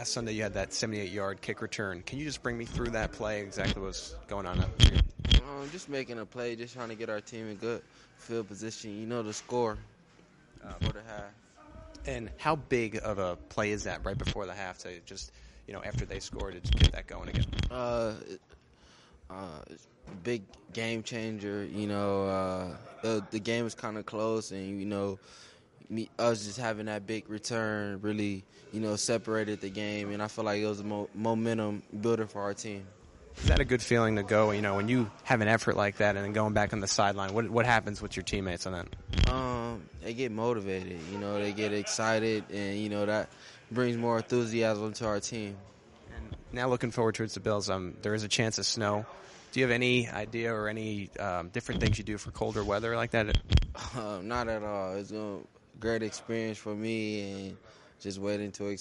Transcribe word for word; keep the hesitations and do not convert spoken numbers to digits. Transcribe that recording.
last Sunday you had that seventy-eight yard kick return. Can you just bring me through that play, exactly what was going on up there? Um, just making a play, just trying to get our team in good field position, you know, to score uh, for the half. And how big of a play is that right before the half to just, you know, after they scored, to get that going again? Uh, uh, big game changer, you know. Uh, the, the game was kind of close, and, you know, me, us just having that big return really, you know, separated the game, and I feel like it was a mo- momentum builder for our team. Is that a good feeling to go, you know, when you have an effort like that and then going back on the sideline, what what happens with your teammates on that? Um, they get motivated, you know, they get excited, and, you know, that brings more enthusiasm to our team. And now looking forward towards the Bills, um, there is a chance of snow. Do you have any idea or any um, different things you do for colder weather like that? Uh, not at all. It's a great experience for me, and just waiting to